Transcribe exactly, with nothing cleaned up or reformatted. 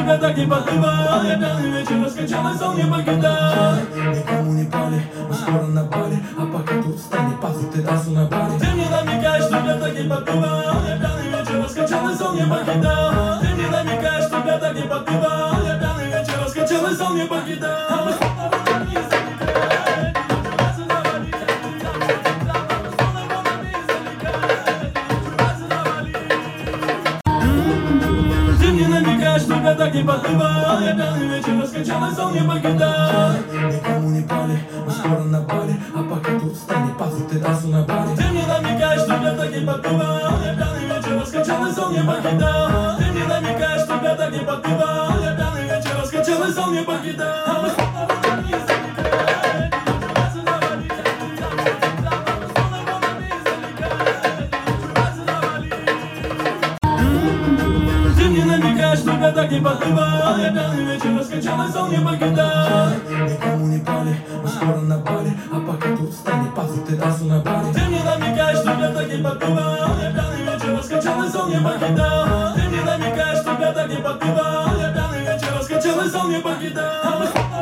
тебя так не подпевал. Я пьяный вечер раскачалась, сон не покидал. Никому не пали, мы скоро на баре. А пока тут встанет пазл, ты танцуй на баре. Ты мне намекаешь, что я так не подпевал. Я пьяный вечер раскачалась, сон не покидал. Ты мне намекаешь, что я так не подпевал. Я пьяный вечер раскачалась, сон не покидал. Что я так не подпевал. Я пьяный вечер раскачалась, сон не покидал. Никому не пали, мы скоро на баре. А пока тут встанет пазл, ты танцуй на баре. Ты мне намекаешь, что я так не подпевал. Я пьяный вечер раскачалась, сон не покидал. Ты мне намекаешь, что я так не подпевал. Я пьяный вечер раскачалась, сон не покидал. Что я так не подпевал. Я пьяный вечер раскачалась, сон не покидал. Никому не пали, мы скоро на баре. А пока тут встанет пазл, ты танцуй на баре. Ты мне намекаешь, что я так не подпевал. Я пьяный вечер раскачалась, сон не покидал. Ты мне намекаешь, что я так не подпевал. Я пьяный вечер раскачалась, сон не покидал.